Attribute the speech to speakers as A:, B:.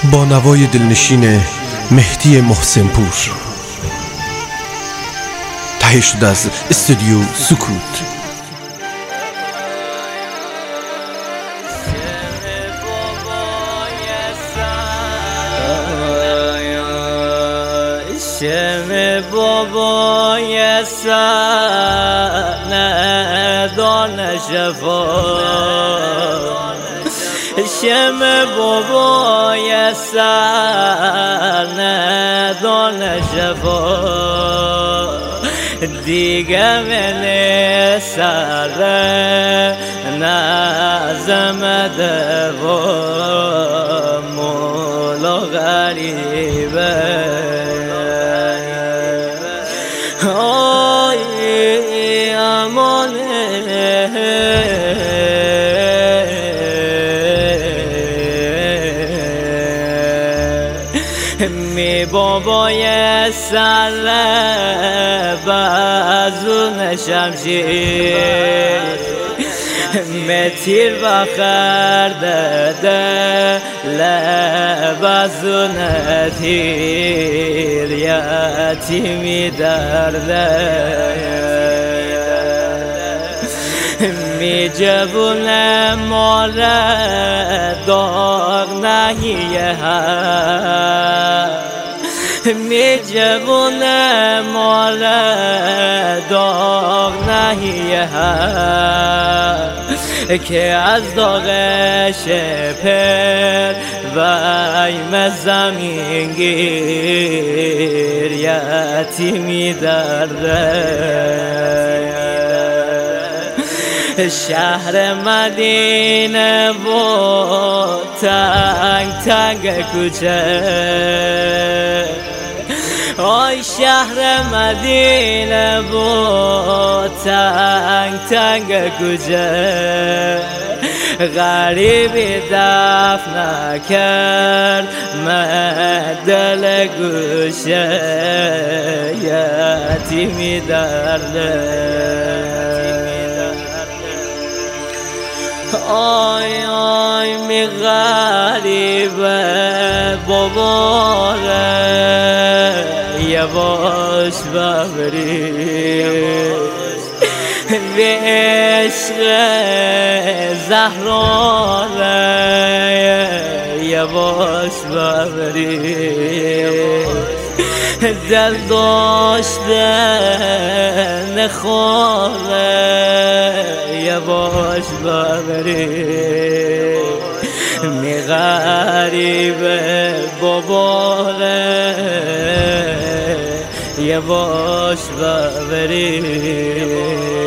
A: با نوای دلنشین مهدی محسن پور، تهیه شده از استودیو سکوت.
B: شم بابای سر ندان شفا، شم بابای سر ندان شفا، دیگه من سر نزم دوا، مولا غریبه آی امانه می بابای سر بازون شمشیر متیر بخر داده لبازون تیر یتیمی درده می جبونه ماره داغ نهیه می جبونه ماره داغ نهیه که از داغش پر ویم زمین گیر یتیمی درده. شهر مدینه و تنگ تنگ کوچه، آی شهر مدینه و تنگ تنگ کوچه، غریبی دفن نکرد من دل گوشه یتیمی درده. آی آی می غریبه باباره یواش ببری به عشق زهراره یواش ببری دل داشته نخواره یواش ببری می غریبه باباره یواش ببری.